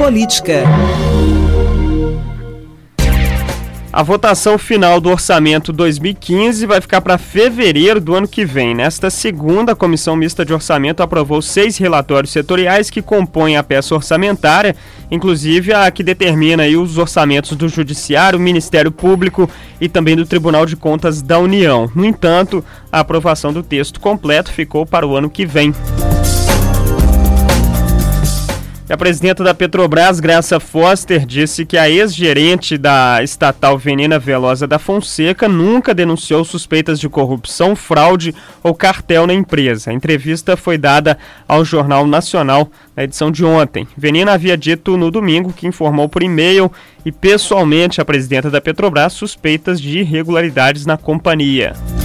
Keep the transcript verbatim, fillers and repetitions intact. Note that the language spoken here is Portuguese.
política. A votação final do orçamento dois mil e quinze vai ficar para fevereiro do ano que vem. Nesta segunda, a Comissão Mista de Orçamento aprovou seis relatórios setoriais que compõem a peça orçamentária, inclusive a que determina aí os orçamentos do Judiciário, Ministério Público e também do Tribunal de Contas da União. No entanto, a aprovação do texto completo ficou para o ano que vem. E a presidenta da Petrobras, Graça Foster, disse que a ex-gerente da estatal Venina Velosa da Fonseca nunca denunciou suspeitas de corrupção, fraude ou cartel na empresa. A entrevista foi dada ao Jornal Nacional na edição de ontem. Venina havia dito no domingo que informou por e-mail e pessoalmente a presidenta da Petrobras suspeitas de irregularidades na companhia.